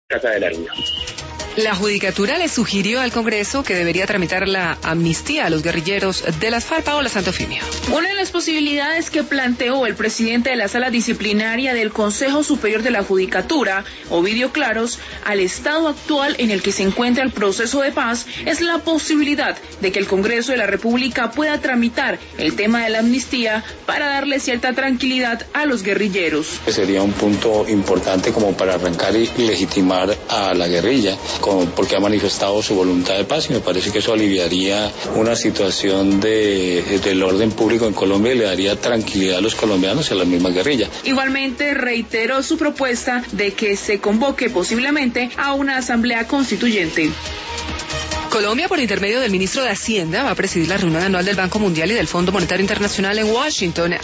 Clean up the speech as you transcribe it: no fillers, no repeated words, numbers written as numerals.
Casa de Nariño. La Judicatura le sugirió al Congreso que debería tramitar la amnistía a los guerrilleros de las FARC. Paola Santofimio. Una de las posibilidades que planteó el presidente de la Sala Disciplinaria del Consejo Superior de la Judicatura, Ovidio Claros, al estado actual en el que se encuentra el proceso de paz, es la posibilidad de que el Congreso de la República pueda tramitar el tema de la amnistía para darle cierta tranquilidad a los guerrilleros. Sería un punto importante como para arrancar y legitimar a la guerrilla, porque ha manifestado su voluntad de paz, y me parece que eso aliviaría una situación del orden público en Colombia y le daría tranquilidad a los colombianos y a la misma guerrilla. Igualmente reiteró su propuesta de que se convoque posiblemente a una asamblea constituyente. Colombia, por intermedio del ministro de Hacienda, va a presidir la reunión anual del Banco Mundial y del Fondo Monetario Internacional en Washington.